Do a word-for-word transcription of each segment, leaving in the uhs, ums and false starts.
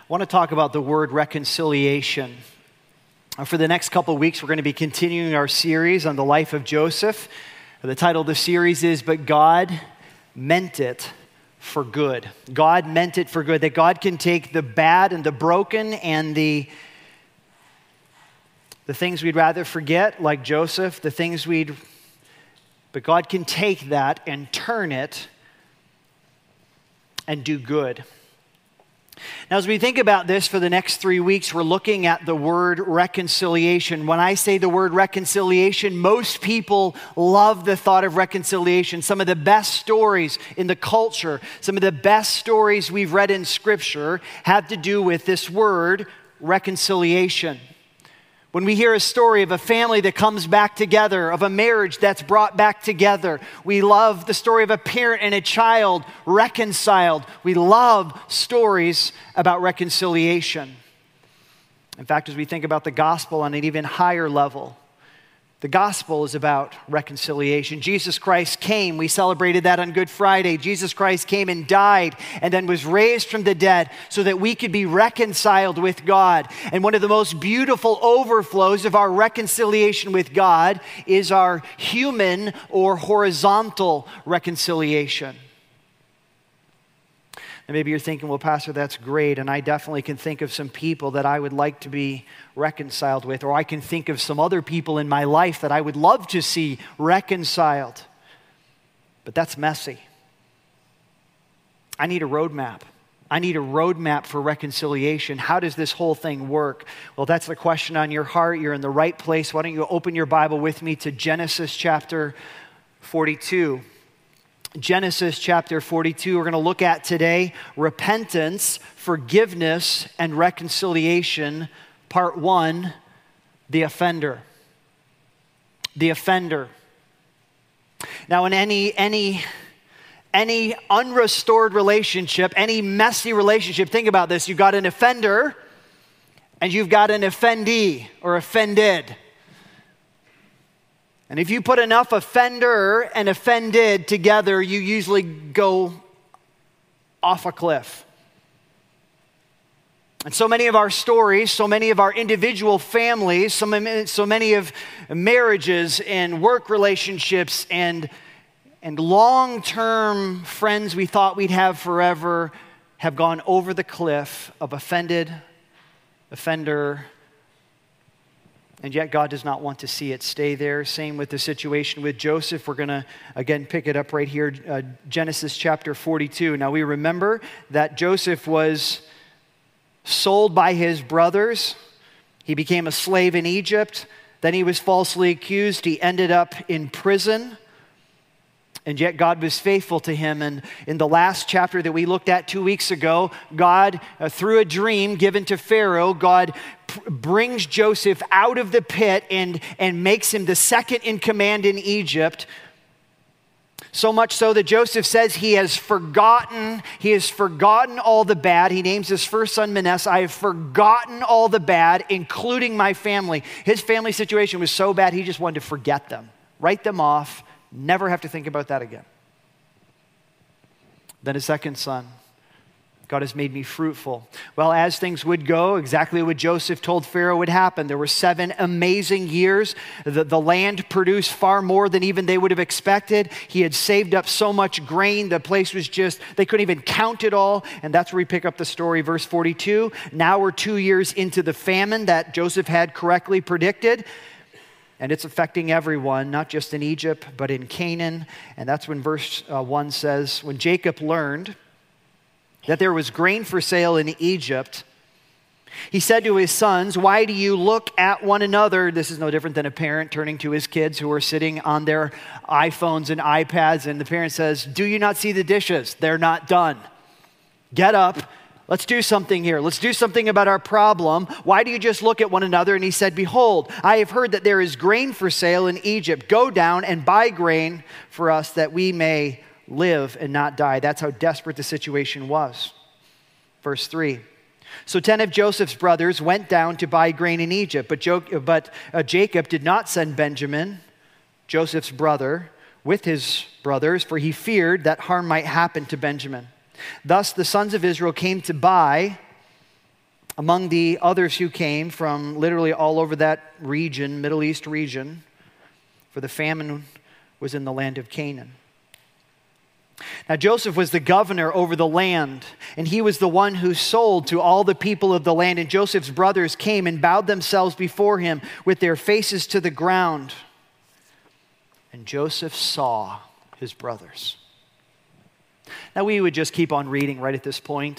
I want to talk about the word reconciliation. For the next couple of weeks, we're going to be continuing our series on the life of Joseph. The title of the series is, But God Meant It for Good. God meant it for good, that God can take the bad and the broken and the, the things we'd rather forget, like Joseph, the things we'd, but God can take that and turn it and do good. Now, as we think about this for the next three weeks, we're looking at the word reconciliation. When I say the word reconciliation, most people love the thought of reconciliation. Some of the best stories in the culture, some of the best stories we've read in Scripture have to do with this word, reconciliation. When we hear a story of a family that comes back together, of a marriage that's brought back together, we love the story of a parent and a child reconciled. We love stories about reconciliation. In fact, as we think about the gospel on an even higher level, the gospel is about reconciliation. Jesus Christ came. We celebrated that on Good Friday. Jesus Christ came and died and then was raised from the dead so that we could be reconciled with God. And one of the most beautiful overflows of our reconciliation with God is our human or horizontal reconciliation. And maybe you're thinking, well, Pastor, that's great, and I definitely can think of some people that I would like to be reconciled with, or I can think of some other people in my life that I would love to see reconciled. But that's messy. I need a roadmap. I need a roadmap for reconciliation. How does this whole thing work? Well, that's the question on your heart. You're in the right place. Why don't you open your Bible with me to Genesis chapter forty-two. Genesis chapter forty-two, we're going to look at today repentance, forgiveness, and reconciliation. Part one, the offender. The offender. Now, in any, any, any unrestored relationship, any messy relationship, think about this. You've got an offender and you've got an offendee or offended. And if you put enough offender and offended together, you usually go off a cliff. And so many of our stories, so many of our individual families, so many, so many of marriages and work relationships and, and long-term friends we thought we'd have forever have gone over the cliff of offended, offender, and yet God does not want to see it stay there. Same with the situation with Joseph. We're going to, again, pick it up right here, uh, Genesis chapter forty-two. Now, we remember that Joseph was sold by his brothers. He became a slave in Egypt. Then he was falsely accused. He ended up in prison. And yet God was faithful to him. And in the last chapter that we looked at two weeks ago, God, uh, through a dream given to Pharaoh, God pr- brings Joseph out of the pit and, and makes him the second in command in Egypt. So much so that Joseph says he has forgotten, he has forgotten all the bad. He names his first son Manasseh. I have forgotten all the bad, including my family. His family situation was so bad, he just wanted to forget them, write them off, never have to think about that again. Then his second son, God has made me fruitful. Well, as things would go, exactly what Joseph told Pharaoh would happen. There were seven amazing years. The, the land produced far more than even they would have expected. He had saved up so much grain. The place was just, they couldn't even count it all. And that's where we pick up the story, verse forty-two. Now we're two years into the famine that Joseph had correctly predicted. And it's affecting everyone, not just in Egypt, but in Canaan. And that's when verse uh, one says, when Jacob learned that there was grain for sale in Egypt, he said to his sons, why do you look at one another? This is no different than a parent turning to his kids who are sitting on their iPhones and iPads. And the parent says, do you not see the dishes? They're not done. Get up. Let's do something here. Let's do something about our problem. Why do you just look at one another? And he said, behold, I have heard that there is grain for sale in Egypt. Go down and buy grain for us that we may live and not die. That's how desperate the situation was. Verse three. So ten of Joseph's brothers went down to buy grain in Egypt, but, jo- but uh, Jacob did not send Benjamin, Joseph's brother, with his brothers, for he feared that harm might happen to Benjamin. Thus the sons of Israel came to buy Among the others who came from literally all over that region, Middle East region, for the famine was in the land of Canaan. Now Joseph was the governor over the land, and he was the one who sold to all the people of the land. And Joseph's brothers came and bowed themselves before him with their faces to the ground. And Joseph saw his brothers. Now we would just keep on reading right at this point.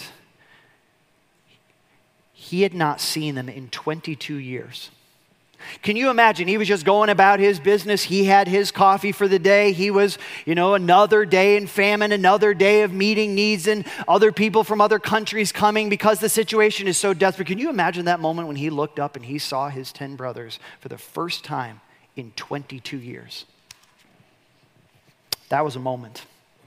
He had not seen them in twenty-two years. Can you imagine? He was just going about his business. He had his coffee for the day. He was, you know, another day in famine, another day of meeting needs and other people from other countries coming because the situation is so desperate. Can you imagine that moment when he looked up and he saw his ten brothers for the first time in twenty-two years? That was a moment.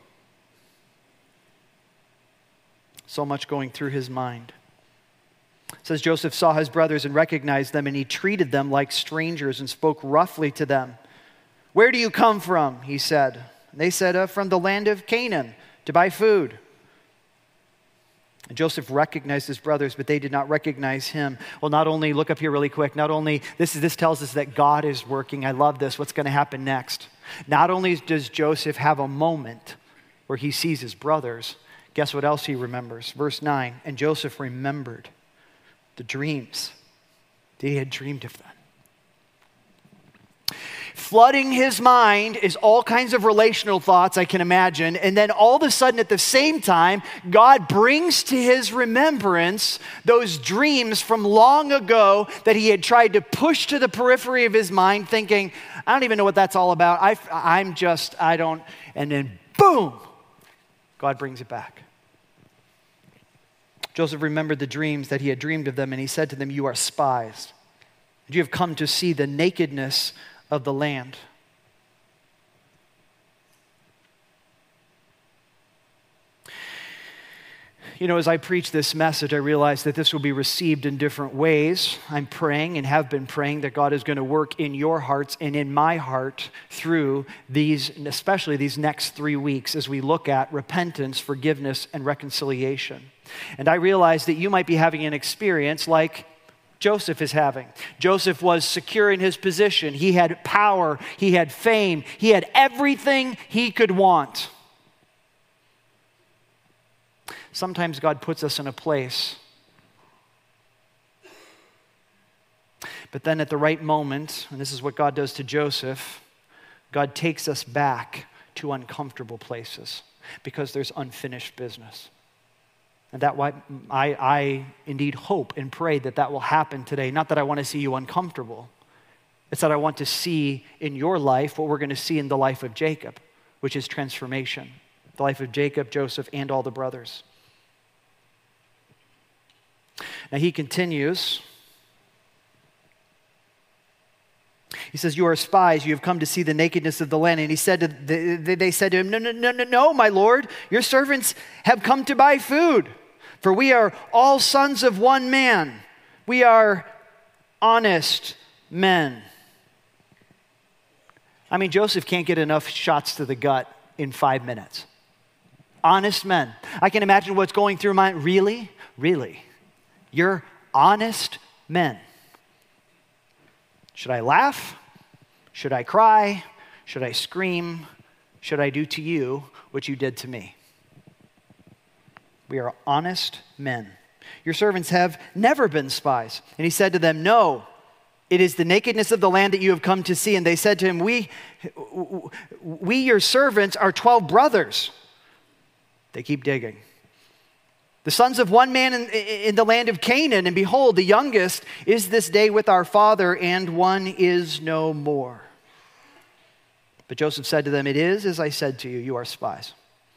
So much going through his mind. It says Joseph saw his brothers and recognized them, and he treated them like strangers and spoke roughly to them. "Where do you come from?" he said. And they said, uh, "From the land of Canaan, to buy food." And Joseph recognized his brothers, but they did not recognize him. Well, not only, look up here really quick, not only, this, is, this tells us that God is working. I love this. What's going to happen next? Not only does Joseph have a moment where he sees his brothers, guess what else he remembers? Verse nine, and Joseph remembered the dreams that he had dreamed of them. Flooding his mind is all kinds of relational thoughts, I can imagine. And then all of a sudden, at the same time, God brings to his remembrance those dreams from long ago that he had tried to push to the periphery of his mind, thinking, I don't even know what that's all about. I, I'm just, I don't. And then boom, God brings it back. Joseph remembered the dreams that he had dreamed of them, and he said to them, "You are spies, and you have come to see the nakedness of the land." You know, as I preach this message, I realize that this will be received in different ways. I'm praying and have been praying that God is going to work in your hearts and in my heart through these, especially these next three weeks as we look at repentance, forgiveness, and reconciliation. And I realize that you might be having an experience like Joseph is having. Joseph was secure in his position. He had power. He had fame. He had everything he could want. Sometimes God puts us in a place, but then at the right moment, and this is what God does to Joseph, God takes us back to uncomfortable places because there's unfinished business. And that why I, I indeed hope and pray that that will happen today. Not that I want to see you uncomfortable. It's that I want to see in your life what we're going to see in the life of Jacob, which is transformation. The life of Jacob, Joseph, and all the brothers. Now he continues. He says, "You are spies. You have come to see the nakedness of the land." And he said to the, they said to him, "No, no, no, no, no, my Lord. Your servants have come to buy food. For we are all sons of one man. We are honest men." I mean, Joseph can't get enough shots to the gut in five minutes. Honest men. I can imagine what's going through my mind. Really? Really? You're honest men. Should I laugh? Should I cry? Should I scream? Should I do to you what you did to me? We are honest men. Your servants have never been spies. And he said to them, "No, it is the nakedness of the land that you have come to see." And they said to him, we, we your servants, are twelve brothers. They keep digging. "The sons of one man in, in the land of Canaan, and behold, the youngest is this day with our father, and one is no more." But Joseph said to them, "It is as I said to you, you are spies.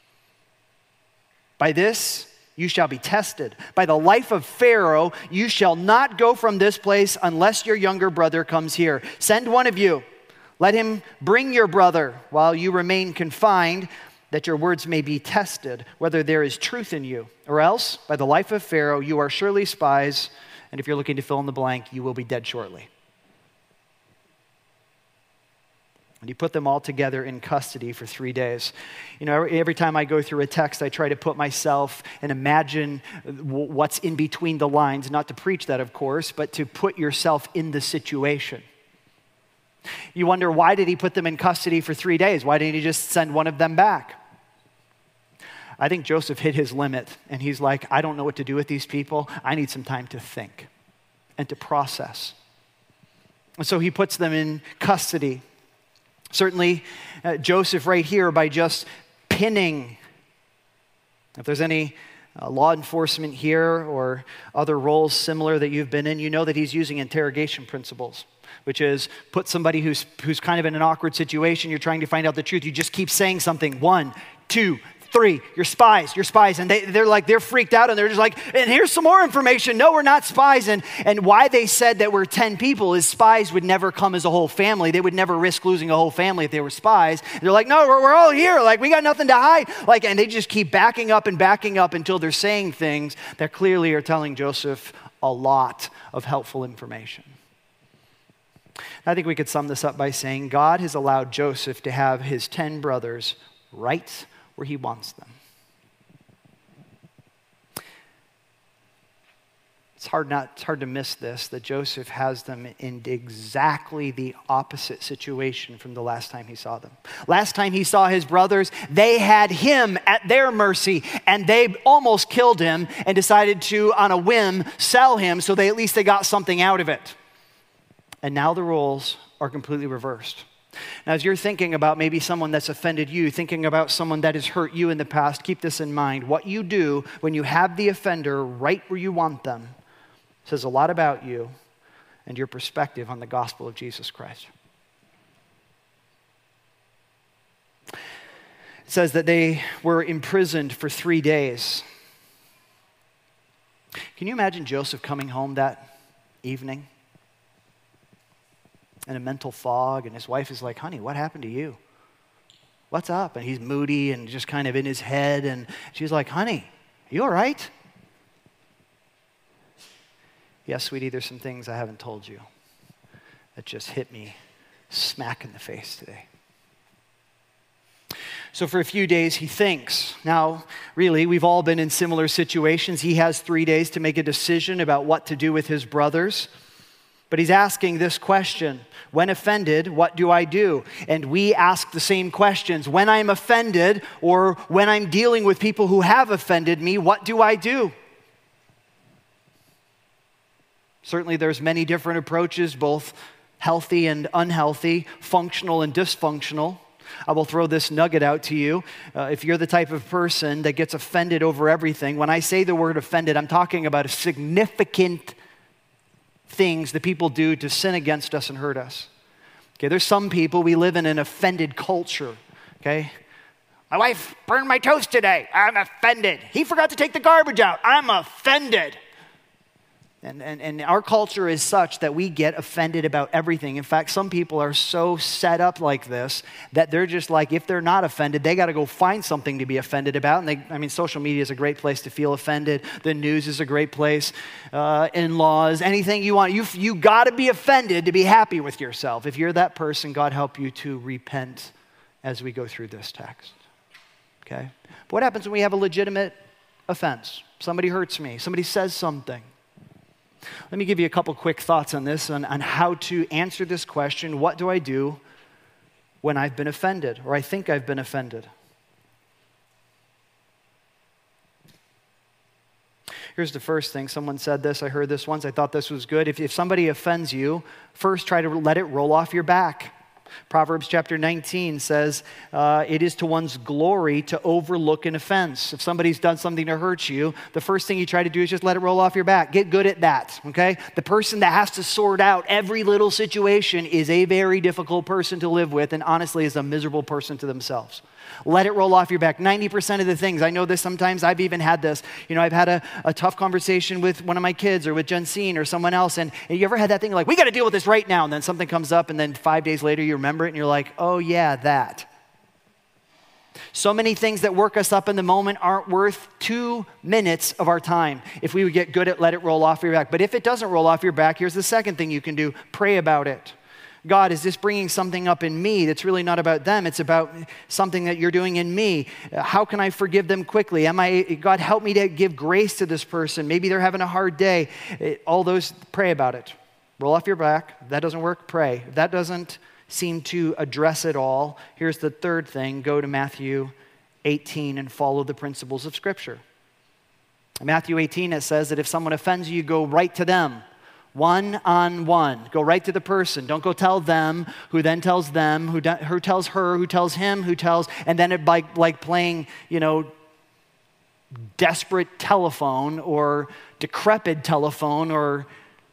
By this you shall be tested. By the life of Pharaoh, you shall not go from this place unless your younger brother comes here. Send one of you. Let him bring your brother while you remain confined, that your words may be tested, whether there is truth in you. Or else, by the life of Pharaoh, you are surely spies, and if you're looking to fill in the blank, you will be dead shortly." And he put them all together in custody for three days. You know, every time I go through a text, I try to put myself and imagine what's in between the lines, not to preach that, of course, but to put yourself in the situation. You wonder, why did he put them in custody for three days? Why didn't he just send one of them back? I think Joseph hit his limit, and he's like, I don't know what to do with these people. I need some time to think and to process. And so he puts them in custody. Certainly, uh, Joseph right here, by just pinning, if there's any uh, law enforcement here or other roles similar that you've been in, you know that he's using interrogation principles, which is put somebody who's, who's kind of in an awkward situation, you're trying to find out the truth, you just keep saying something, one, two, three, you're spies, you're spies. And they, they're like, they're freaked out and they're just like, and here's some more information. No, we're not spies. And, and why they said that we're ten people is spies would never come as a whole family. They would never risk losing a whole family if they were spies. They're like, no, we're, we're all here. Like, we got nothing to hide. Like, and they just keep backing up and backing up until they're saying things that clearly are telling Joseph a lot of helpful information. I think we could sum this up by saying God has allowed Joseph to have his ten brothers right where he wants them. It's hard not, it's hard to miss this, that Joseph has them in exactly the opposite situation from the last time he saw them. Last time he saw his brothers, they had him at their mercy, and they almost killed him and decided to, on a whim, sell him so they at least they got something out of it. And now the roles are completely reversed. Now, as you're thinking about maybe someone that's offended you, thinking about someone that has hurt you in the past, keep this in mind. What you do when you have the offender right where you want them says a lot about you and your perspective on the gospel of Jesus Christ. It says that they were imprisoned for three days. Can you imagine Joseph coming home that evening in a mental fog, and his wife is like, honey, what happened to you? What's up? And he's moody and just kind of in his head, and she's like, honey, are you all right? Yes, sweetie, there's some things I haven't told you that just hit me smack in the face today. So for a few days, he thinks. Now, really, we've all been in similar situations. He has three days to make a decision about what to do with his brothers. But he's asking this question, when offended, what do I do? And we ask the same questions. When I'm offended or when I'm dealing with people who have offended me, what do I do? Certainly there's many different approaches, both healthy and unhealthy, functional and dysfunctional. I will throw this nugget out to you. Uh, if you're the type of person that gets offended over everything, when I say the word offended, I'm talking about a significant things that people do to sin against us and hurt us. Okay, there's some people, we live in an offended culture, okay? My wife burned my toast today. I'm offended. He forgot to take the garbage out. I'm offended. And, and, and our culture is such that we get offended about everything. In fact, some people are so set up like this that they're just like, if they're not offended, they got to go find something to be offended about. And they, I mean, social media is a great place to feel offended. The news is a great place. Uh, in-laws, anything you want. You you got to be offended to be happy with yourself. If you're that person, God help you to repent as we go through this text. Okay? But what happens when we have a legitimate offense? Somebody hurts me. Somebody says something. Let me give you a couple quick thoughts on this, on, on how to answer this question. What do I do when I've been offended, or I think I've been offended? Here's the first thing. Someone said this. I heard this once. I thought this was good. If, if somebody offends you, first try to let it roll off your back. Proverbs chapter nineteen says, uh, it is to one's glory to overlook an offense. If somebody's done something to hurt you, the first thing you try to do is just let it roll off your back. Get good at that, okay? The person that has to sort out every little situation is a very difficult person to live with, and honestly is a miserable person to themselves. Let it roll off your back. ninety percent of the things, I know this sometimes, I've even had this. You know, I've had a, a tough conversation with one of my kids or with Jensine or someone else, and, and you ever had that thing like, we got to deal with this right now, and then something comes up, and then five days later you remember it, and you're like, oh yeah, that. So many things that work us up in the moment aren't worth two minutes of our time if we would get good at let it roll off your back. But if it doesn't roll off your back, here's the second thing you can do. Pray about it. God, is this bringing something up in me that's really not about them? It's about something that you're doing in me. How can I forgive them quickly? Am I, God, help me to give grace to this person. Maybe they're having a hard day. All those, pray about it. Roll off your back. If that doesn't work, pray. If that doesn't seem to address it all, here's the third thing. Go to Matthew eighteen and follow the principles of Scripture. In Matthew eighteen, it says that if someone offends you, go right to them. One on one. Go right to the person. Don't go tell them, who then tells them, who, do, who tells her, who tells him, who tells, and then it like, like playing, you know, desperate telephone or decrepit telephone, or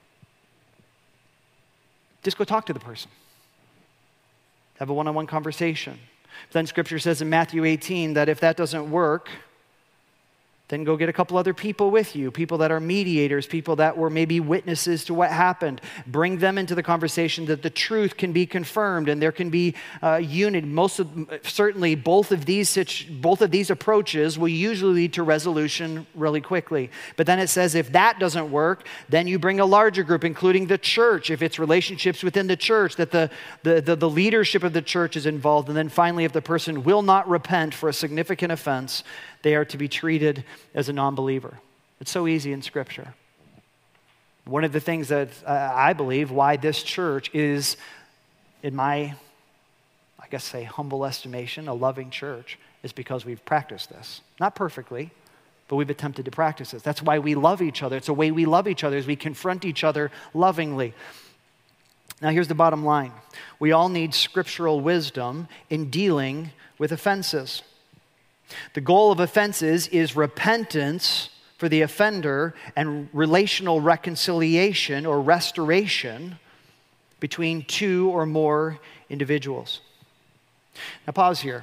just go talk to the person. Have a one-on-one conversation. Then Scripture says in Matthew eighteen that if that doesn't work, then go get a couple other people with you, people that are mediators, people that were maybe witnesses to what happened. Bring them into the conversation that the truth can be confirmed and there can be uh, unity. Most of, certainly, both of these both of these approaches will usually lead to resolution really quickly. But then it says if that doesn't work, then you bring a larger group, including the church. If it's relationships within the church, that the the the, the leadership of the church is involved. And then finally, if the person will not repent for a significant offense, they are to be treated as a non-believer. It's so easy in Scripture. One of the things that uh, I believe why this church is, in my, I guess say humble estimation, a loving church, is because we've practiced this. Not perfectly, but we've attempted to practice this. That's why we love each other. It's a way we love each other, is we confront each other lovingly. Now here's the bottom line. We all need scriptural wisdom in dealing with offenses. The goal of offenses is repentance for the offender and relational reconciliation or restoration between two or more individuals. Now pause here.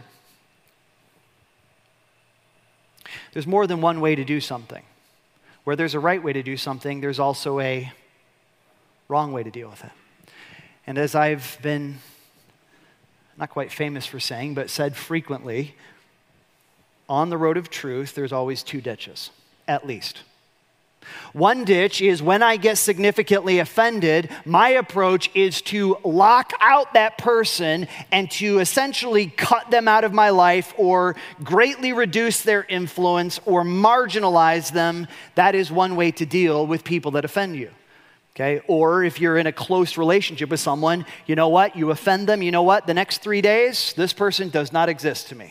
There's more than one way to do something. Where there's a right way to do something, there's also a wrong way to deal with it. And as I've been not quite famous for saying, but said frequently, on the road of truth, there's always two ditches, at least. One ditch is when I get significantly offended, my approach is to lock out that person and to essentially cut them out of my life or greatly reduce their influence or marginalize them. That is one way to deal with people that offend you. Okay? Or if you're in a close relationship with someone, you know what? You offend them, you know what? The next three days, this person does not exist to me.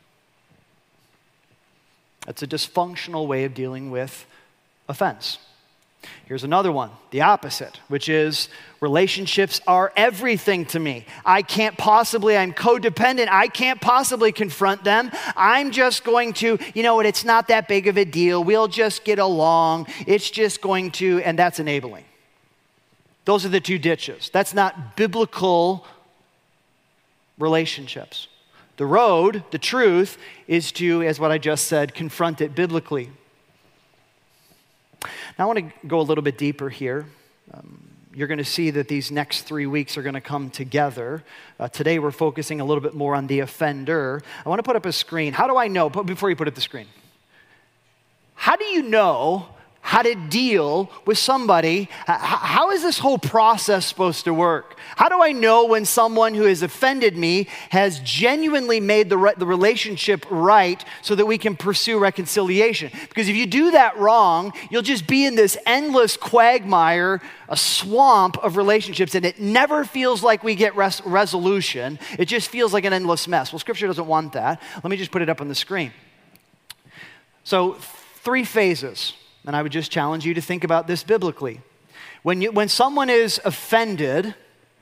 That's a dysfunctional way of dealing with offense. Here's another one, the opposite, which is relationships are everything to me. I can't possibly, I'm codependent. I can't possibly confront them. I'm just going to, you know what, it's not that big of a deal. We'll just get along. It's just going to, and that's enabling. Those are the two ditches. That's not biblical relationships. The road, the truth, is to, as what I just said, confront it biblically. Now I want to go a little bit deeper here. Um, you're going to see that these next three weeks are going to come together. Uh, today we're focusing a little bit more on the offender. I want to put up a screen. How do I know, before you put up the screen, how do you know how to deal with somebody? How is this whole process supposed to work? How do I know when someone who has offended me has genuinely made the, re- the relationship right so that we can pursue reconciliation? Because if you do that wrong, you'll just be in this endless quagmire, a swamp of relationships, and it never feels like we get res- resolution. It just feels like an endless mess. Well, Scripture doesn't want that. Let me just put it up on the screen. So, three phases. And I would just challenge you to think about this biblically. When you, when someone is offended,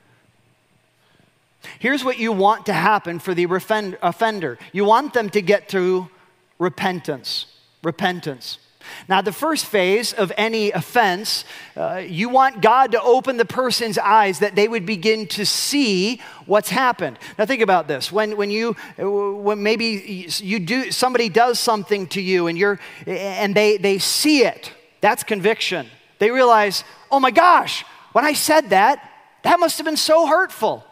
here's what you want to happen for the offender. You want them to get to repentance. Repentance. Now, the first phase of any offense, uh, you want God to open the person's eyes that they would begin to see what's happened. Now, think about this. When when you when maybe you do somebody does something to you and you're and they they see it, that's conviction. They realize, oh my gosh, when I said that, that must have been so hurtful.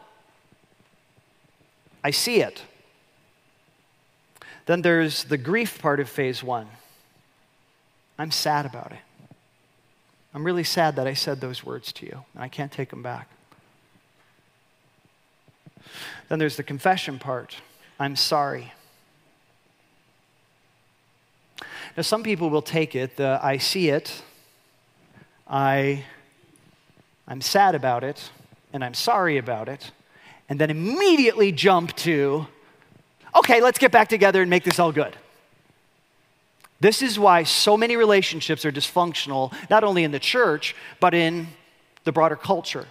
I see it. Then there's the grief part of phase one. I'm sad about it. I'm really sad that I said those words to you, and I can't take them back. Then there's the confession part. I'm sorry. Now, some people will take it, the I see it, I, I'm sad about it, and I'm sorry about it, and then immediately jump to, okay, let's get back together and make this all good. This is why so many relationships are dysfunctional, not only in the church, but in the broader culture.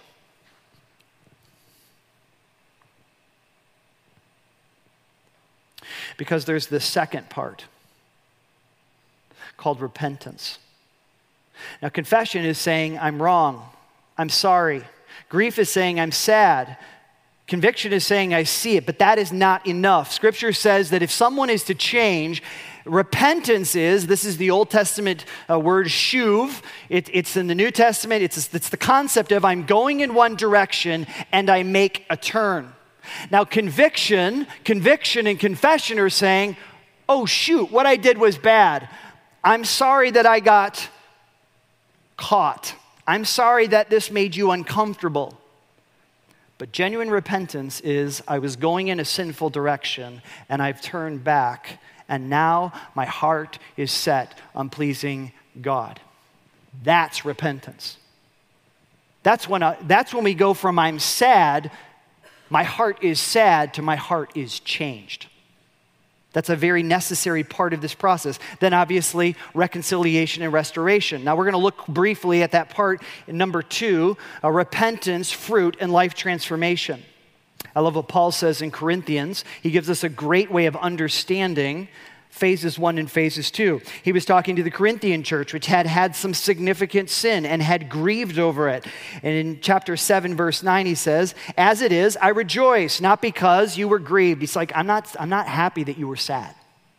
Because there's this second part called repentance. Now, confession is saying, I'm wrong, I'm sorry. Grief is saying, I'm sad. Conviction is saying, I see it, but that is not enough. Scripture says that if someone is to change, repentance is, this is the Old Testament uh, word shuv. It, it's in the New Testament. It's, it's the concept of I'm going in one direction and I make a turn. Now, conviction, conviction and confession are saying, oh, shoot, what I did was bad. I'm sorry that I got caught. I'm sorry that this made you uncomfortable. But genuine repentance is I was going in a sinful direction and I've turned back, and now my heart is set on pleasing God. That's repentance. That's when, I, that's when we go from I'm sad, my heart is sad, to my heart is changed. That's a very necessary part of this process. Then obviously, reconciliation and restoration. Now we're going to look briefly at that part in number two, uh, repentance, fruit, and life transformation. I love what Paul says in Corinthians. He gives us a great way of understanding phases one and phases two. He was talking to the Corinthian church, which had had some significant sin and had grieved over it. And in chapter seven, verse nine, he says, as it is, I rejoice, not because you were grieved. He's like, I'm not, I'm not happy that you were sad,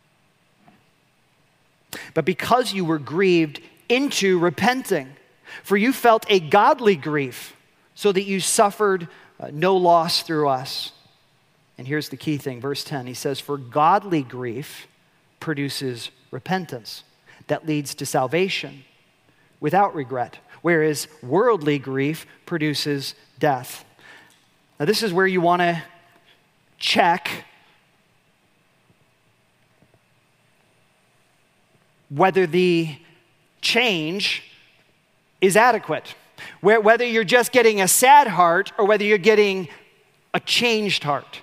but because you were grieved into repenting. For you felt a godly grief, so that you suffered uh, no loss through us. And here's the key thing, verse ten, he says, for godly grief produces repentance that leads to salvation without regret, whereas worldly grief produces death. Now, this is where you want to check whether the change is adequate, whether you're just getting a sad heart or whether you're getting a changed heart.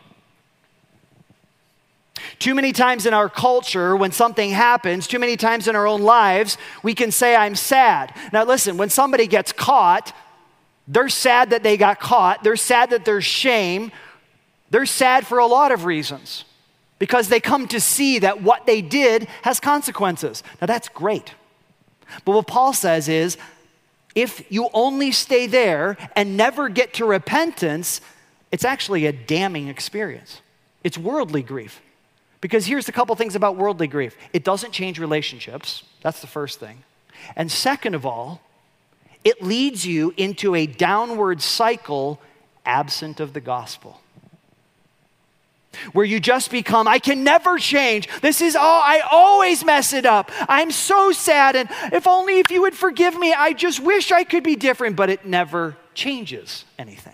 Too many times in our culture, when something happens, too many times in our own lives, we can say, I'm sad. Now listen, when somebody gets caught, they're sad that they got caught. They're sad that there's shame. They're sad for a lot of reasons because they come to see that what they did has consequences. Now that's great. But what Paul says is, if you only stay there and never get to repentance, it's actually a damning experience. It's worldly grief. Because here's a couple things about worldly grief. It doesn't change relationships. That's the first thing. And second of all, it leads you into a downward cycle absent of the gospel, where you just become, I can never change. This is all, I always mess it up. I'm so sad, and if only if you would forgive me, I just wish I could be different, but it never changes anything.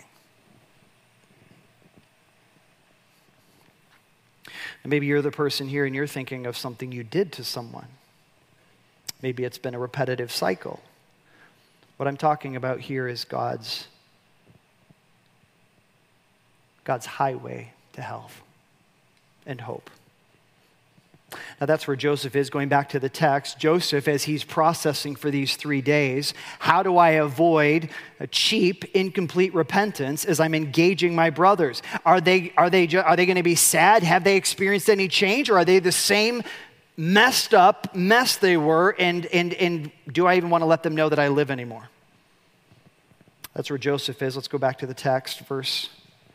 And maybe you're the person here and you're thinking of something you did to someone. Maybe it's been a repetitive cycle. What I'm talking about here is God's, God's highway to health and hope. Now that's where Joseph is, going back to the text. Joseph, as he's processing for these three days, how do I avoid a cheap, incomplete repentance as I'm engaging my brothers? Are they, are they, are they going to be sad? Have they experienced any change? Or are they the same messed up mess they were? And, and, and do I even want to let them know that I live anymore? That's where Joseph is. Let's go back to the text, verse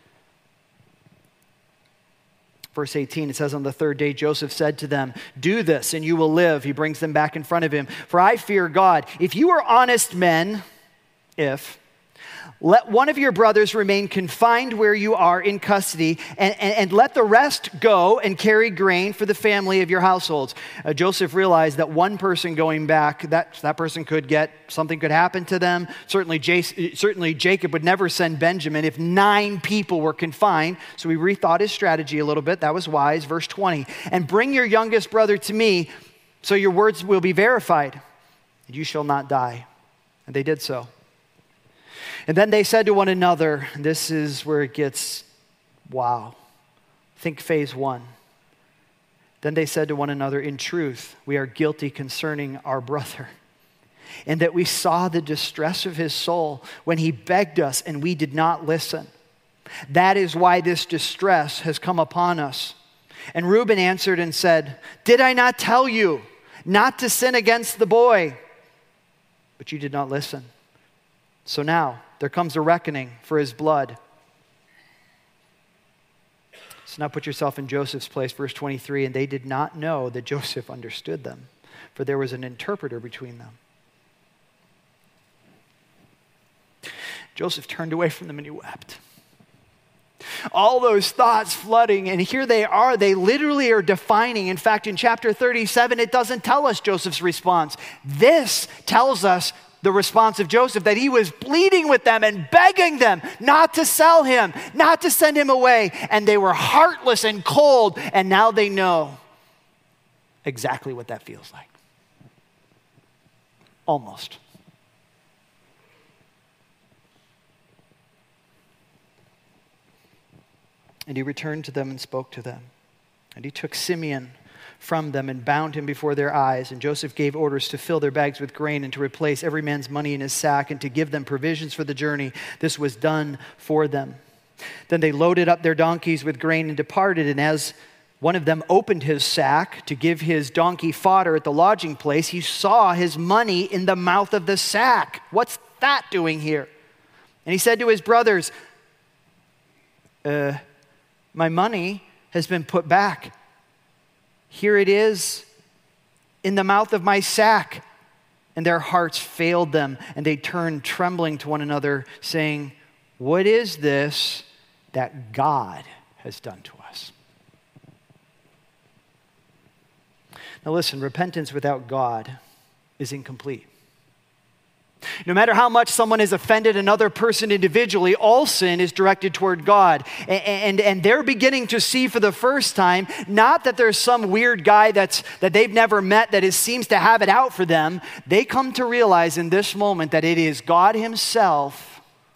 Verse eighteen, it says, on the third day, Joseph said to them, do this and you will live. He brings them back in front of him. For I fear God. If you are honest men, if, Let one of your brothers remain confined where you are in custody, and, and, and let the rest go and carry grain for the family of your households. Uh, Joseph realized that one person going back, that, that person could get, something could happen to them. Certainly, Jace, certainly Jacob would never send Benjamin if nine people were confined. So he rethought his strategy a little bit. That was wise. Verse twenty, and bring your youngest brother to me, so your words will be verified, and you shall not die. And they did so. And then they said to one another, this is where it gets, wow. Think phase one. Then they said to one another, in truth, we are guilty concerning our brother, and that we saw the distress of his soul when he begged us and we did not listen. That is why this distress has come upon us. And Reuben answered and said, did I not tell you not to sin against the boy? But you did not listen. So now there comes a reckoning for his blood. So now put yourself in Joseph's place, verse twenty-three. And they did not know that Joseph understood them, for there was an interpreter between them. Joseph turned away from them and he wept. All those thoughts flooding, and here they are. They literally are defining. In fact, in chapter thirty-seven, it doesn't tell us Joseph's response. This tells us the response of Joseph, that he was pleading with them and begging them not to sell him, not to send him away. And they were heartless and cold, and now they know exactly what that feels like. Almost. And he returned to them and spoke to them. And he took Simeon from them and bound him before their eyes. And Joseph gave orders to fill their bags with grain and to replace every man's money in his sack and to give them provisions for the journey. This was done for them. Then they loaded up their donkeys with grain and departed. And as one of them opened his sack to give his donkey fodder at the lodging place, he saw his money in the mouth of the sack. What's that doing here? And he said to his brothers, uh, my money has been put back. Here it is in the mouth of my sack. And their hearts failed them, and they turned trembling to one another, saying, what is this that God has done to us? Now listen, repentance without God is incomplete. No matter how much someone has offended another person individually, all sin is directed toward God. And, and, and they're beginning to see for the first time, not that there's some weird guy that's, that they've never met that is, seems to have it out for them. They come to realize in this moment that it is God himself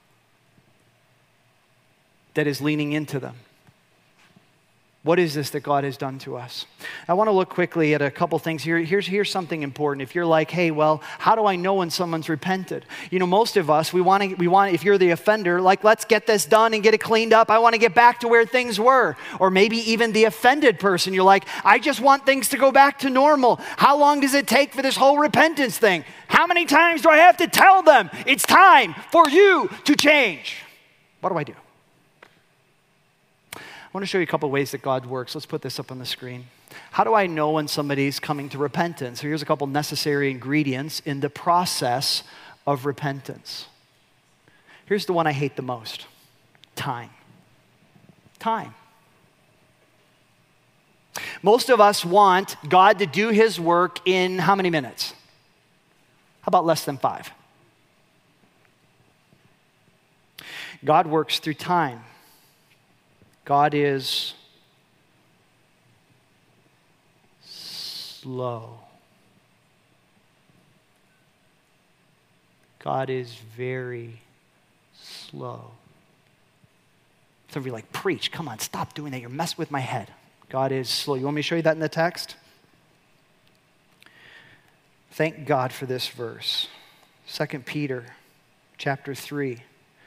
that is leaning into them. What is this that God has done to us? I want to look quickly at a couple things here. Here's, here's something important. If you're like, hey, well, how do I know when someone's repented? You know, most of us, we want to, we want, if you're the offender, like, let's get this done and get it cleaned up. I want to get back to where things were. Or maybe even the offended person, you're like, I just want things to go back to normal. How long does it take for this whole repentance thing? How many times do I have to tell them it's time for you to change? What do I do? I want to show you a couple ways that God works. Let's put this up on the screen. How do I know when somebody's coming to repentance? Here's a couple necessary ingredients in the process of repentance. Here's the one I hate the most. Time. Time. Most of us want God to do his work in how many minutes? How about less than five? God works through time. God is slow. God is very slow. Some of you are like, preach, come on, stop doing that. You're messing with my head. God is slow. You want me to show you that in the text? Thank God for this verse. Second Peter chapter three.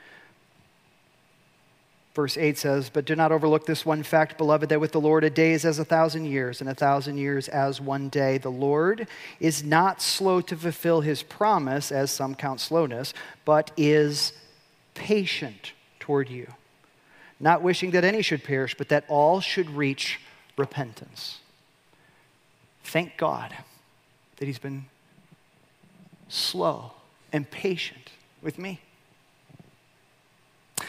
Verse eight says, but do not overlook this one fact, beloved, that with the Lord a day is as a thousand years, and a thousand years as one day. The Lord is not slow to fulfill his promise, as some count slowness, but is patient toward you, not wishing that any should perish, but that all should reach repentance. Thank God that he's been slow and patient with me.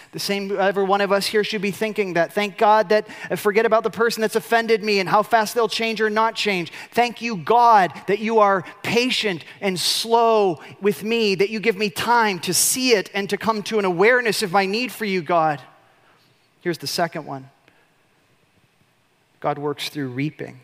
The same, every one of us here should be thinking that. Thank God that, uh, forget about the person that's offended me and how fast they'll change or not change. Thank you, God, that you are patient and slow with me, that you give me time to see it and to come to an awareness of my need for you, God. Here's the second one. God works through reaping.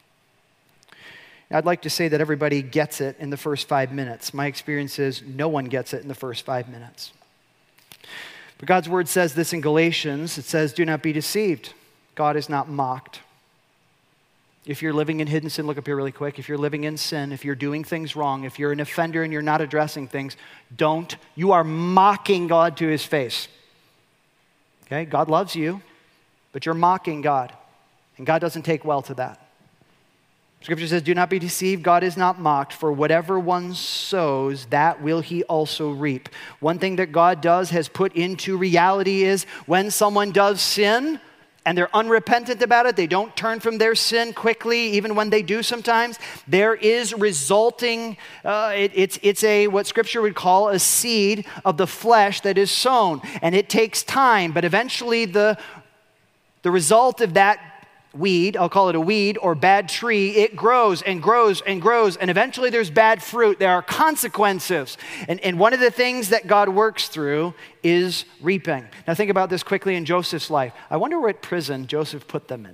I'd like to say that everybody gets it in the first five minutes. My experience is no one gets it in the first five minutes. But God's word says this in Galatians. It says, do not be deceived. God is not mocked. If you're living in hidden sin, look up here really quick. If you're living in sin, if you're doing things wrong, if you're an offender and you're not addressing things, don't. You are mocking God to his face. Okay? God loves you, but you're mocking God. And God doesn't take well to that. Scripture says, do not be deceived. God is not mocked. For whatever one sows, that will he also reap. One thing that God does, has put into reality is when someone does sin and they're unrepentant about it, they don't turn from their sin quickly, even when they do sometimes, there is resulting, uh, it, it's, it's a, what Scripture would call a seed of the flesh that is sown. And it takes time, but eventually the, the result of that weed, I'll call it a weed or bad tree, it grows and grows and grows, and eventually there's bad fruit. There are consequences. And, and one of the things that God works through is reaping. Now think about this quickly in Joseph's life. I wonder what prison Joseph put them in.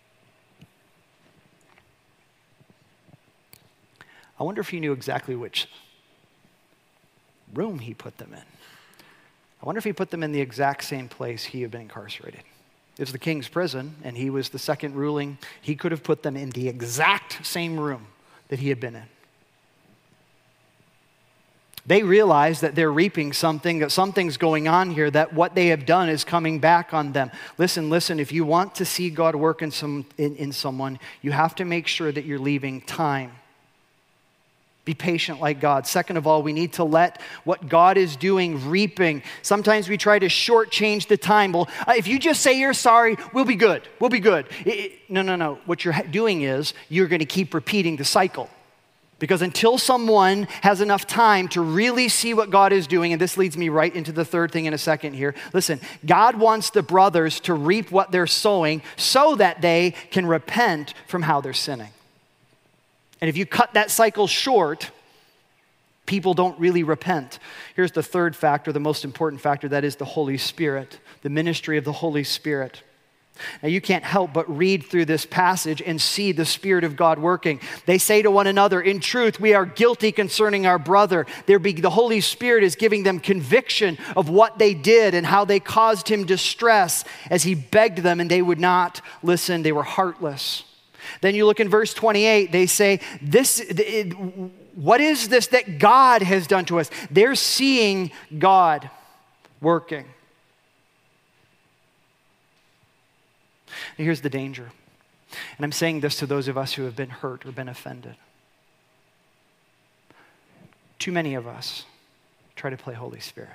I wonder if he knew exactly which room he put them in. I wonder if he put them in the exact same place he had been incarcerated. It was the king's prison, and he was the second ruling. He could have put them in the exact same room that he had been in. They realize that they're reaping something, that something's going on here, that what they have done is coming back on them. Listen, listen, if you want to see God work in, some, in, in someone, you have to make sure that you're leaving time. Be patient like God. Second of all, we need to let what God is doing reaping. Sometimes we try to shortchange the time. Well, if you just say you're sorry, we'll be good. We'll be good. It, it, no, no, no. What you're doing is you're going to keep repeating the cycle. Because until someone has enough time to really see what God is doing, and this leads me right into the third thing in a second here. Listen, God wants the brothers to reap what they're sowing so that they can repent from how they're sinning. And if you cut that cycle short, people don't really repent. Here's the third factor, the most important factor, that is the Holy Spirit, the ministry of the Holy Spirit. Now, you can't help but read through this passage and see the Spirit of God working. They say to one another, in truth, we are guilty concerning our brother. There be, the Holy Spirit is giving them conviction of what they did and how they caused him distress as he begged them and they would not listen. They were heartless. Then you look in verse twenty-eight, they say, "This, it, what is this that God has done to us?" They're seeing God working. And here's the danger. And I'm saying this to those of us who have been hurt or been offended. Too many of us try to play Holy Spirit.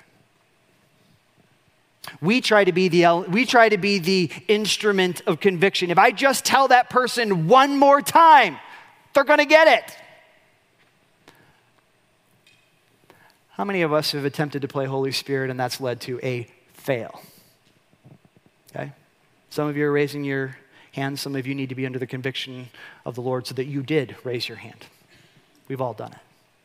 We try to be the we try to be the instrument of conviction. If I just tell that person one more time, they're going to get it. How many of us have attempted to play Holy Spirit and that's led to a fail? Okay? Some of you are raising your hand. Some of you need to be under the conviction of the Lord so that you did raise your hand. We've all done it.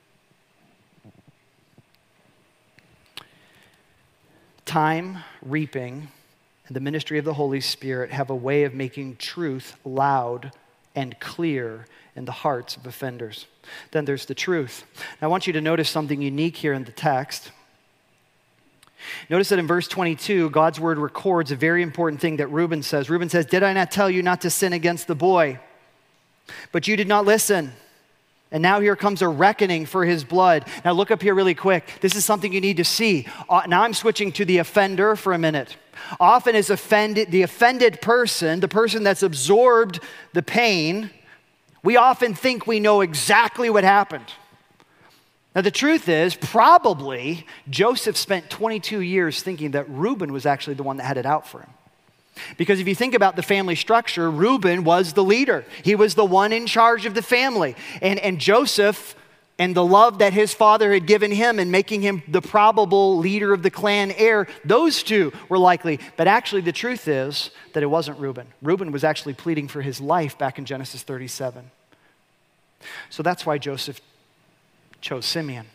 Time, reaping, and the ministry of the Holy Spirit have a way of making truth loud and clear in the hearts of offenders. Then there's the truth. Now, I want you to notice something unique here in the text. Notice that in verse twenty-two, God's word records a very important thing that Reuben says. Reuben says, "Did I not tell you not to sin against the boy? But you did not listen. And now here comes a reckoning for his blood." Now look up here really quick. This is something you need to see. Uh, now I'm switching to the offender for a minute. Often as offended, the offended person, the person that's absorbed the pain, we often think we know exactly what happened. Now the truth is, probably Joseph spent twenty-two years thinking that Reuben was actually the one that had it out for him. Because if you think about the family structure, Reuben was the leader. He was the one in charge of the family. And, and Joseph and the love that his father had given him and making him the probable leader of the clan heir, those two were likely. But actually the truth is that it wasn't Reuben. Reuben was actually pleading for his life back in Genesis thirty-seven. So that's why Joseph chose Simeon.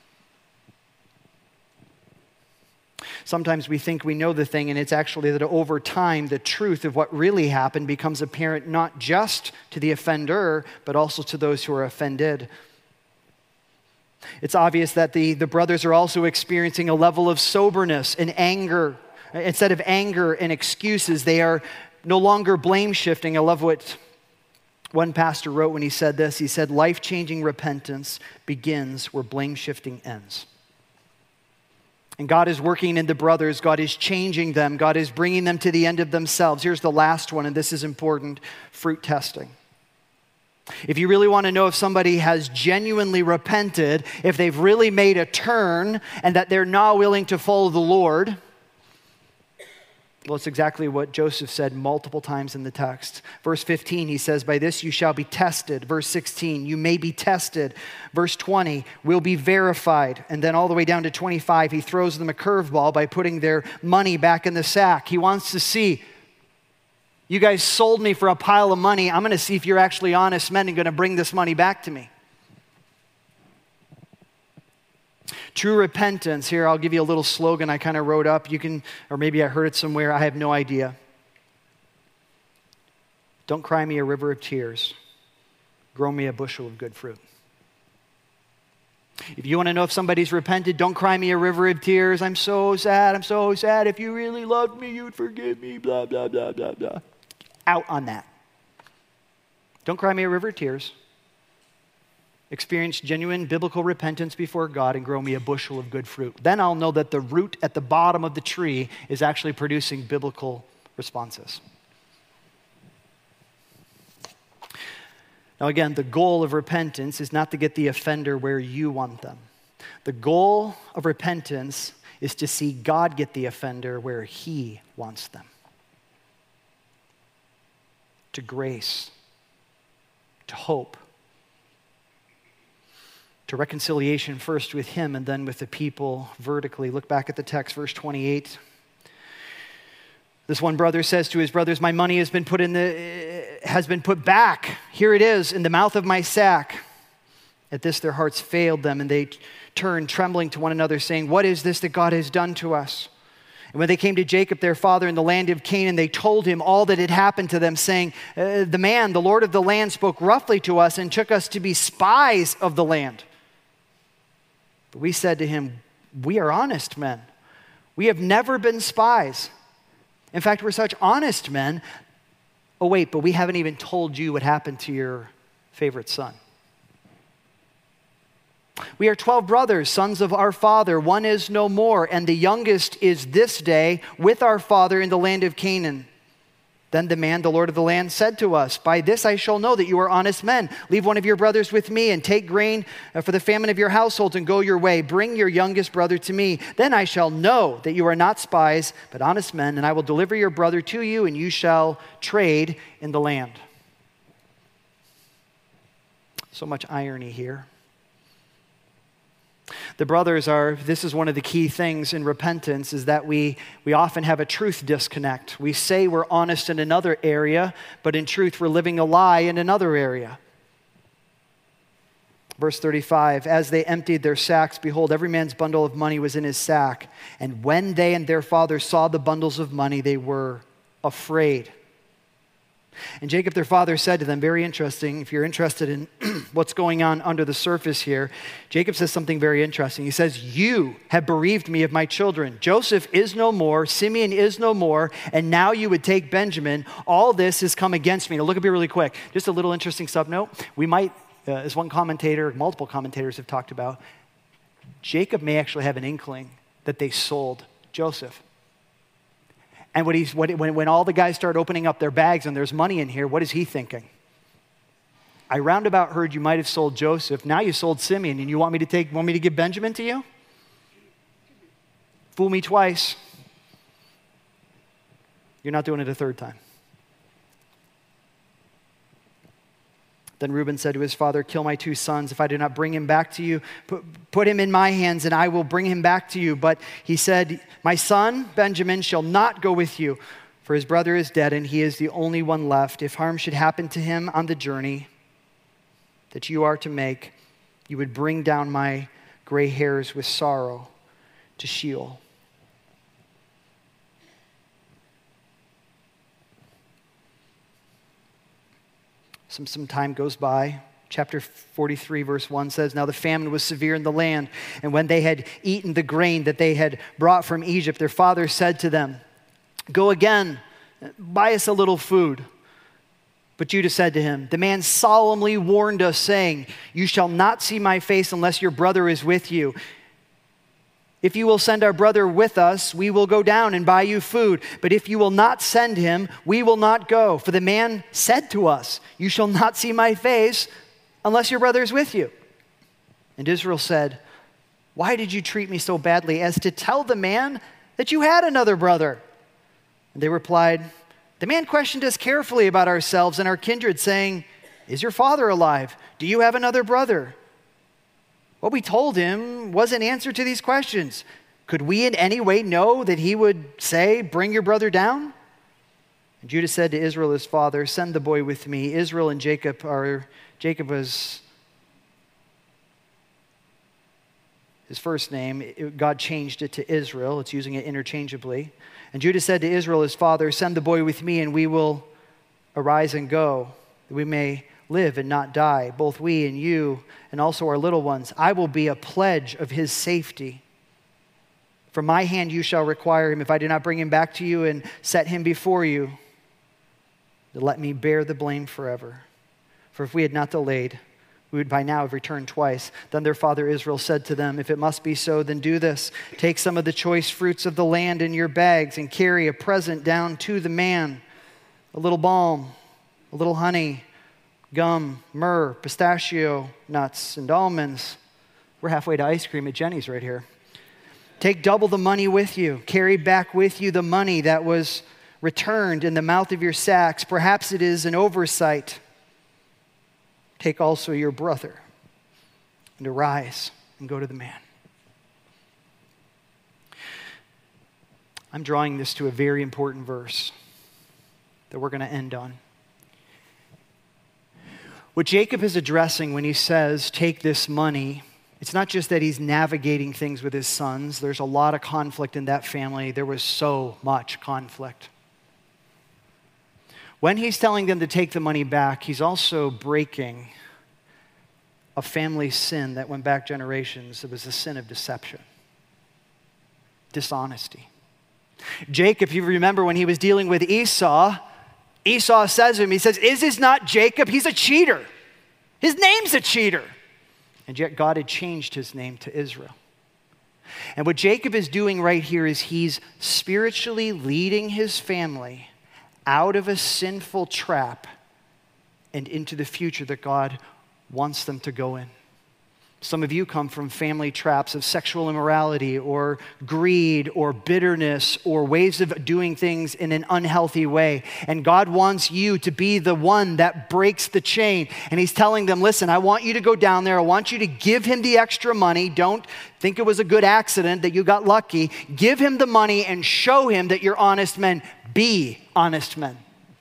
Sometimes we think we know the thing, and it's actually that over time, the truth of what really happened becomes apparent not just to the offender, but also to those who are offended. It's obvious that the, the brothers are also experiencing a level of soberness and anger. Instead of anger and excuses, they are no longer blame shifting. I love what one pastor wrote when he said this. He said, life-changing repentance begins where blame shifting ends. And God is working in the brothers. God is changing them. God is bringing them to the end of themselves. Here's the last one, and this is important, fruit testing. If you really want to know if somebody has genuinely repented, if they've really made a turn and that they're not willing to follow the Lord, well, it's exactly what Joseph said multiple times in the text. Verse fifteen, he says, by this you shall be tested. Verse sixteen, you may be tested. Verse twenty, will be verified. And then all the way down to twenty-five, he throws them a curveball by putting their money back in the sack. He wants to see, you guys sold me for a pile of money. I'm going to see if you're actually honest men and going to bring this money back to me. True repentance, here I'll give you a little slogan I kind of wrote up. You can, or maybe I heard it somewhere, I have no idea. Don't cry me a river of tears. Grow me a bushel of good fruit. If you want to know if somebody's repented, don't cry me a river of tears. I'm so sad, I'm so sad. If you really loved me, you'd forgive me, blah, blah, blah, blah, blah. Out on that. Don't cry me a river of tears. Experience genuine biblical repentance before God and grow me a bushel of good fruit. Then I'll know that the root at the bottom of the tree is actually producing biblical responses. Now again, the goal of repentance is not to get the offender where you want them. The goal of repentance is to see God get the offender where he wants them. To grace, to hope, to reconciliation first with him and then with the people vertically. Look back at the text, verse twenty-eight. This one brother says to his brothers, my money has been put in the has been put back. Here it is in the mouth of my sack. At this their hearts failed them, and they turned trembling to one another, saying, what is this that God has done to us? And when they came to Jacob, their father, in the land of Canaan, they told him all that had happened to them, saying, uh, the man, the Lord of the land, spoke roughly to us and took us to be spies of the land. But we said to him, we are honest men. We have never been spies. In fact, we're such honest men. Oh, wait, but we haven't even told you what happened to your favorite son. We are twelve brothers, sons of our father. One is no more, and the youngest is this day with our father in the land of Canaan. Then the man, the Lord of the land, said to us, by this I shall know that you are honest men. Leave one of your brothers with me and take grain for the famine of your households and go your way. Bring your youngest brother to me. Then I shall know that you are not spies, but honest men, and I will deliver your brother to you, and you shall trade in the land. So much irony here. The brothers are, this is one of the key things in repentance, is that we, we often have a truth disconnect. We say we're honest in another area, but in truth we're living a lie in another area. Verse thirty-five, as they emptied their sacks, behold, every man's bundle of money was in his sack. And when they and their father saw the bundles of money, they were afraid. And Jacob, their father, said to them, very interesting, if you're interested in what's going on under the surface here, Jacob says something very interesting. He says, you have bereaved me of my children. Joseph is no more, Simeon is no more, and now you would take Benjamin. All this has come against me. Now look at me really quick. Just a little interesting subnote. We might, uh, as one commentator, multiple commentators have talked about, Jacob may actually have an inkling that they sold Joseph. And what he's, what, when, when all the guys start opening up their bags and there's money in here, what is he thinking? I roundabout heard you might have sold Joseph. Now you sold Simeon, and you want me to take, want me to give Benjamin to you? Fool me twice. You're not doing it a third time. Then Reuben said to his father, kill my two sons. If I do not bring him back to you, put, put him in my hands and I will bring him back to you. But he said, my son Benjamin shall not go with you, for his brother is dead and he is the only one left. If harm should happen to him on the journey that you are to make, you would bring down my gray hairs with sorrow to Sheol. Some, some time goes by. Chapter forty-three, verse one says, now the famine was severe in the land, and when they had eaten the grain that they had brought from Egypt, their father said to them, go again, buy us a little food. But Judah said to him, the man solemnly warned us, saying, you shall not see my face unless your brother is with you. If you will send our brother with us, we will go down and buy you food. But if you will not send him, we will not go. For the man said to us, you shall not see my face unless your brother is with you. And Israel said, why did you treat me so badly as to tell the man that you had another brother? And they replied, the man questioned us carefully about ourselves and our kindred, saying, is your father alive? Do you have another brother? What we told him was an answer to these questions. Could we in any way know that he would say, bring your brother down? And Judah said to Israel, his father, send the boy with me. Israel and Jacob are, Jacob was his first name. God changed it to Israel. It's using it interchangeably. And Judah said to Israel, his father, send the boy with me and we will arise and go, that we may live and not die, both we and you, and also our little ones. I will be a pledge of his safety. From my hand you shall require him, if I do not bring him back to you and set him before you, to let me bear the blame forever. For if we had not delayed, we would by now have returned twice. Then their father Israel said to them, if it must be so, then do this. Take some of the choice fruits of the land in your bags and carry a present down to the man, a little balm, a little honey, gum, myrrh, pistachio nuts, and almonds. We're halfway to ice cream at Jenny's right here. Take double the money with you. Carry back with you the money that was returned in the mouth of your sacks. Perhaps it is an oversight. Take also your brother and arise and go to the man. I'm drawing this to a very important verse that we're going to end on. What Jacob is addressing when he says, take this money, it's not just that he's navigating things with his sons. There's a lot of conflict in that family. There was so much conflict. When he's telling them to take the money back, he's also breaking a family sin that went back generations. It was the sin of deception, dishonesty. Jacob, if you remember when he was dealing with Esau, Esau says to him, he says, is this not Jacob? He's a cheater. His name's a cheater. And yet God had changed his name to Israel. And what Jacob is doing right here is he's spiritually leading his family out of a sinful trap and into the future that God wants them to go in. Some of you come from family traps of sexual immorality or greed or bitterness or ways of doing things in an unhealthy way. And God wants you to be the one that breaks the chain. And he's telling them, listen, I want you to go down there. I want you to give him the extra money. Don't think it was a good accident that you got lucky. Give him the money and show him that you're honest men. Be honest men.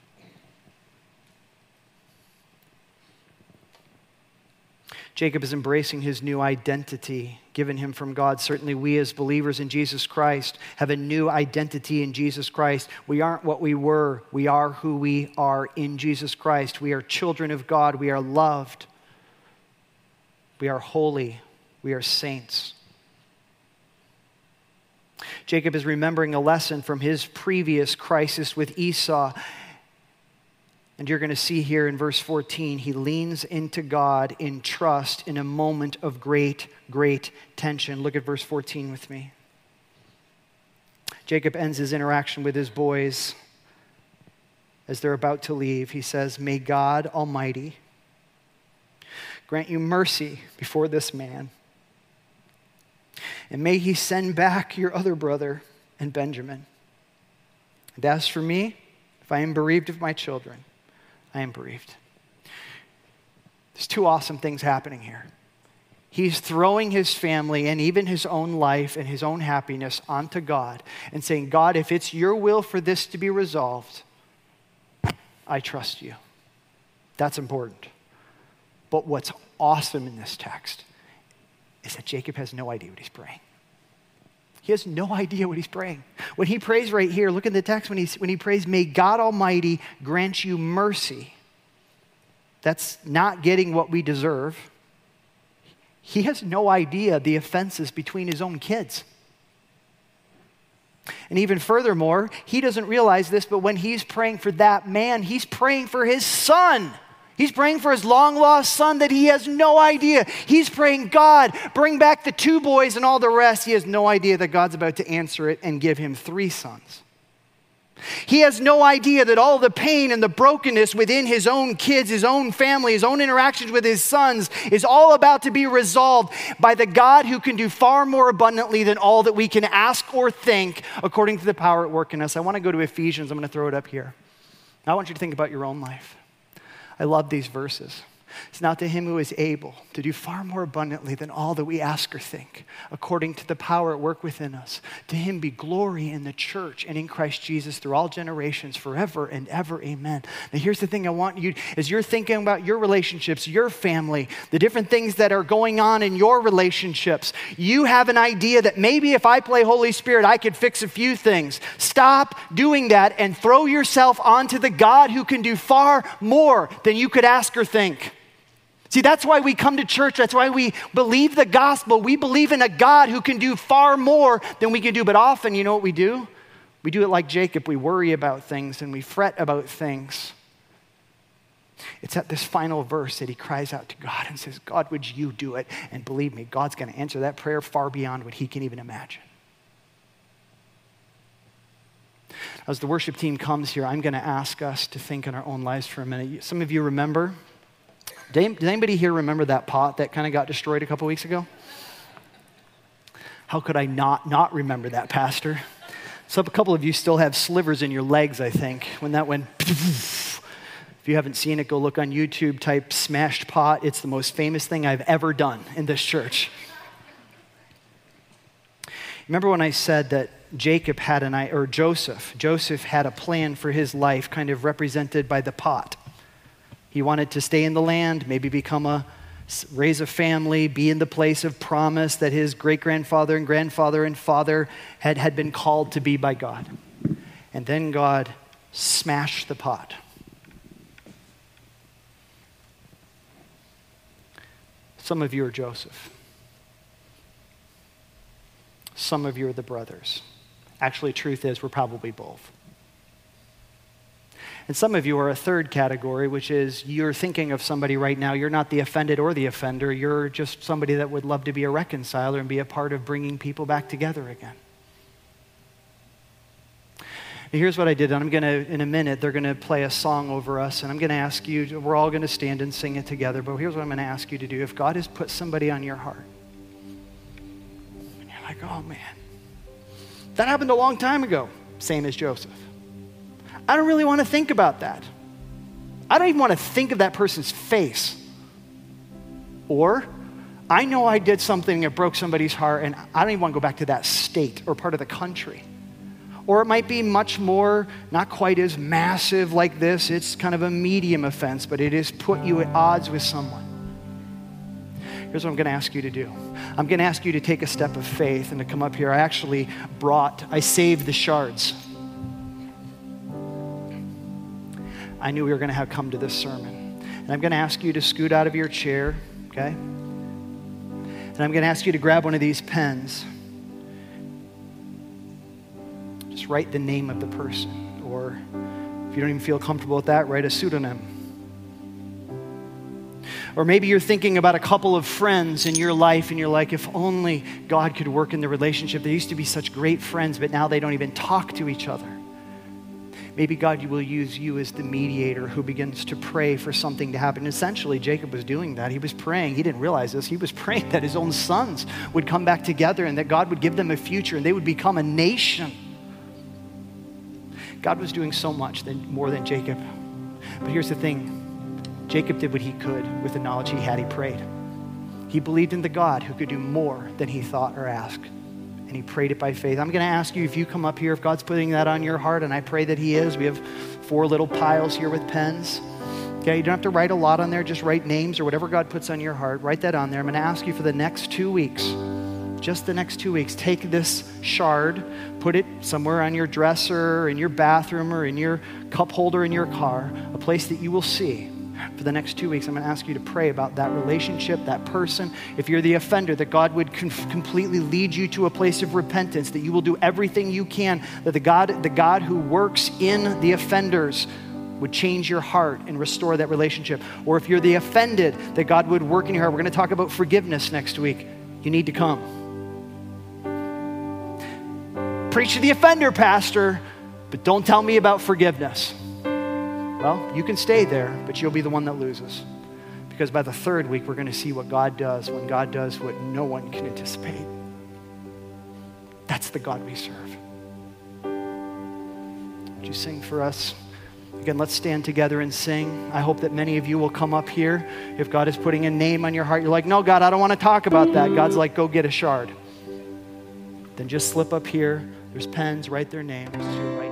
Jacob is embracing his new identity given him from God. Certainly we as believers in Jesus Christ have a new identity in Jesus Christ. We aren't what we were. We are who we are in Jesus Christ. We are children of God. We are loved. We are holy. We are saints. Jacob is remembering a lesson from his previous crisis with Esau. And you're going to see here in verse fourteen, he leans into God in trust in a moment of great, great tension. Look at verse fourteen with me. Jacob ends his interaction with his boys as they're about to leave. He says, may God Almighty grant you mercy before this man, and may he send back your other brother and Benjamin. And as for me, if I am bereaved of my children, I am bereaved. There's two awesome things happening here. He's throwing his family and even his own life and his own happiness onto God and saying, God, if it's your will for this to be resolved, I trust you. That's important. But what's awesome in this text is that Jacob has no idea what he's praying. He has no idea what he's praying. When he prays right here, look at the text when he, when he prays, may God Almighty grant you mercy. That's not getting what we deserve. He has no idea the offenses between his own kids. And even furthermore, he doesn't realize this, but when he's praying for that man, he's praying for his son. He's praying for his long-lost son that he has no idea. He's praying, God, bring back the two boys and all the rest. He has no idea that God's about to answer it and give him three sons. He has no idea that all the pain and the brokenness within his own kids, his own family, his own interactions with his sons is all about to be resolved by the God who can do far more abundantly than all that we can ask or think according to the power at work in us. I want to go to Ephesians. I'm going to throw it up here. I want you to think about your own life. I love these verses. It's now to him who is able to do far more abundantly than all that we ask or think, according to the power at work within us. To him be glory in the church and in Christ Jesus through all generations, forever and ever. Amen. Now here's the thing I want you, as you're thinking about your relationships, your family, the different things that are going on in your relationships, you have an idea that maybe if I play Holy Spirit, I could fix a few things. Stop doing that and throw yourself onto the God who can do far more than you could ask or think. See, that's why we come to church. That's why we believe the gospel. We believe in a God who can do far more than we can do. But often, you know what we do? We do it like Jacob. We worry about things and we fret about things. It's at this final verse that he cries out to God and says, God, would you do it? And believe me, God's going to answer that prayer far beyond what he can even imagine. As the worship team comes here, I'm going to ask us to think in our own lives for a minute. Some of you remember... Did anybody here remember that pot that kind of got destroyed a couple weeks ago? How could I not not remember that, Pastor? So a couple of you still have slivers in your legs, I think, when that went. If you haven't seen it, go look on YouTube, type smashed pot. It's the most famous thing I've ever done in this church. Remember when I said that Jacob had an, or Joseph, Joseph had a plan for his life kind of represented by the pot. He wanted to stay in the land, maybe become a, raise a family, be in the place of promise that his great-grandfather and grandfather and father had, had been called to be by God. And then God smashed the pot. Some of you are Joseph. Some of you are the brothers. Actually, truth is, we're probably both. And some of you are a third category, which is you're thinking of somebody right now. You're not the offended or the offender. You're just somebody that would love to be a reconciler and be a part of bringing people back together again. Now here's what I did. I'm going to, in a minute, they're going to play a song over us. And I'm going to ask you, we're all going to stand and sing it together. But here's what I'm going to ask you to do. If God has put somebody on your heart, and you're like, oh man, that happened a long time ago. Same as Joseph. I don't really want to think about that. I don't even want to think of that person's face. Or, I know I did something that broke somebody's heart and I don't even want to go back to that state or part of the country. Or it might be much more, not quite as massive like this. It's kind of a medium offense, but it has put you at odds with someone. Here's what I'm going to ask you to do. I'm going to ask you to take a step of faith and to come up here. I actually brought, I saved the shards. I knew we were going to have come to this sermon. And I'm going to ask you to scoot out of your chair, okay? And I'm going to ask you to grab one of these pens. Just write the name of the person. Or if you don't even feel comfortable with that, write a pseudonym. Or maybe you're thinking about a couple of friends in your life and you're like, if only God could work in the relationship. They used to be such great friends, but now they don't even talk to each other. Maybe God will use you as the mediator who begins to pray for something to happen. Essentially, Jacob was doing that. He was praying. He didn't realize this. He was praying that his own sons would come back together and that God would give them a future and they would become a nation. God was doing so much than, more than Jacob. But here's the thing. Jacob did what he could with the knowledge he had. He prayed. He believed in the God who could do more than he thought or asked. And he prayed it by faith. I'm going to ask you, if you come up here, if God's putting that on your heart, and I pray that he is. We have four little piles here with pens. Okay, you don't have to write a lot on there. Just write names or whatever God puts on your heart. Write that on there. I'm going to ask you for the next two weeks, just the next two weeks, take this shard, put it somewhere on your dresser, or in your bathroom, or in your cup holder in your car, a place that you will see. For the next two weeks, I'm going to ask you to pray about that relationship, that person. If you're the offender, that God would conf- completely lead you to a place of repentance, that you will do everything you can, that the God, the God who works in the offenders would change your heart and restore that relationship. Or if you're the offended, that God would work in your heart. We're going to talk about forgiveness next week. You need to come. Preach to the offender, pastor, but don't tell me about forgiveness. Well, you can stay there, but you'll be the one that loses. Because by the third week, we're going to see what God does when God does what no one can anticipate. That's the God we serve. Would you sing for us? Again, let's stand together and sing. I hope that many of you will come up here. If God is putting a name on your heart, you're like, no, God, I don't want to talk about that. God's like, go get a shard. Then just slip up here. There's pens, write their names.